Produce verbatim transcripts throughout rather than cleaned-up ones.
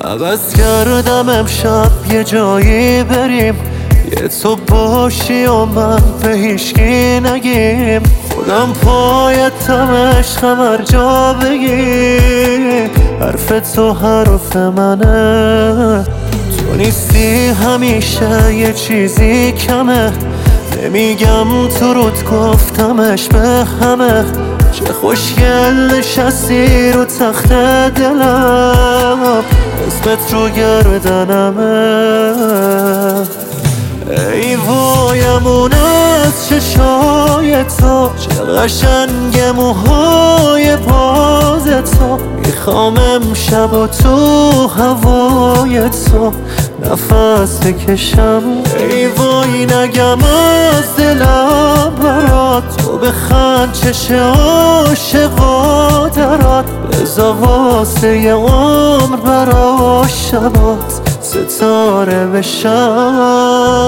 عوض کردم امشب یه جایی بریم، یه تو باشی و من به هیچکی نگیم. خودم پایتم عشقم هر جا بگی، حرف تو حرف منه. تو نیستی همیشه یه چیزی کمه، نمیگم تو رود گفتمش به همه. چه خوشگل نشستی رو تخت دلم، اسمت رو گردنمه. ای وایم از چشای تو، چه قشنگ موهای باز تو. میخوام امشب و تو هوای تو نفس بکشم. ای وای نگم از دلم برات، تو بخند چش عاشقا درات. بزا واسه یه عمر برا شبات ستاره بشم.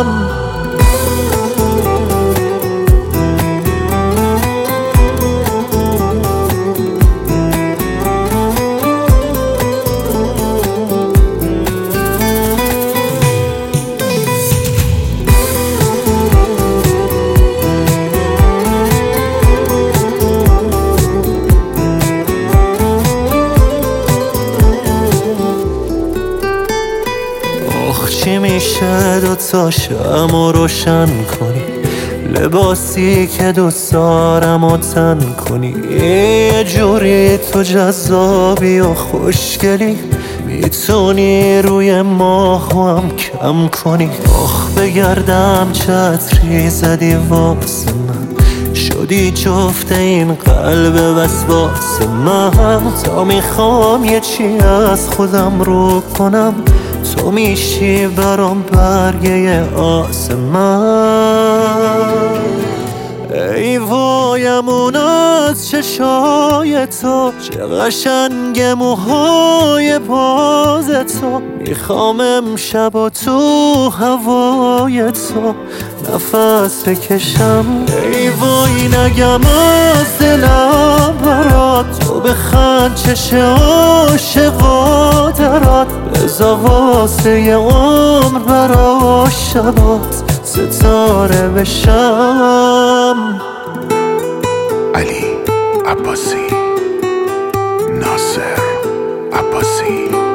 چی میشه دوتا شمع روشن کنی، لباسی که دوست دارم و تن کنی. یه جوری تو جذابی و خوشگلی، میتونی روی ماهو هم کم کنی. آخ بگردم چتری زدی واسه من، شدی جفت این قلب وسواس من. تا میخوام یه چی از خودم رو کنم، تو میشی برام برگه آسمان. ای وایم اون از چشای تو، چه قشنگ موهای باز تو. میخوام امشب و تو هوای تو نفس بکشم. ای وای نگم از دلم برات، تو بخند چش عاشقا درات. بزا واسه یه عمر برا شبات ستاره بشم. علی عباسی، ناصر عباسی.